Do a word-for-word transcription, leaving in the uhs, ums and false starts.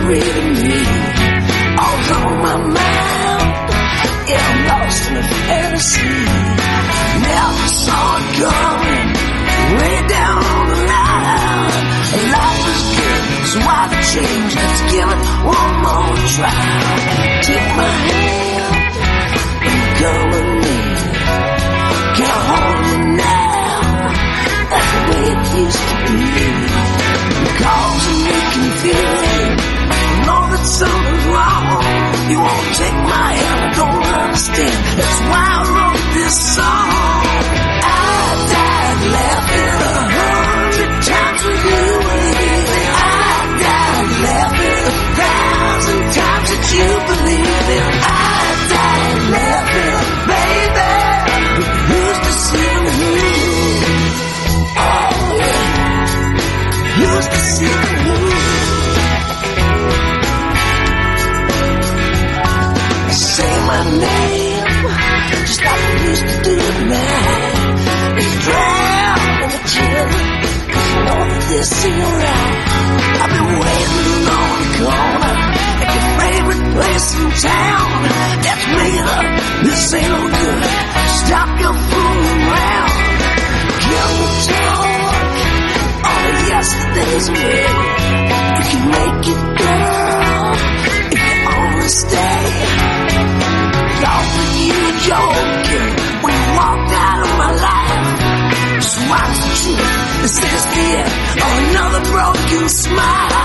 reading me. All's on my mind. Yeah, I'm lost in a fantasy. Never saw it coming. Way down on the line. Life is good, so why the change? Let's give it one more try. Take my hand and come with me. Can I hold you now? That's the way it used to be. Cause you make me feel it. Know that something's wrong. You won't take my hand, I don't understand. That's why I wrote this song. I died laughing a hundred times with you, baby. I died laughing a thousand times that you believe in. I died laughing, baby. But who's deceiving who? Oh yeah. Who's deceiving who? Say my name, just like we used to do it now. It's drowned in the chill, cause you know that this ain't right. I've been waiting on the corner at your favorite place in town. That's made up, this ain't no good. Stop your fooling around. Can we talk? All the yesterdays away. We can make it, girl, if you only stay. Thought that you were joking when you walked out of my life. So what's the truth? Is this the end or another broken smile?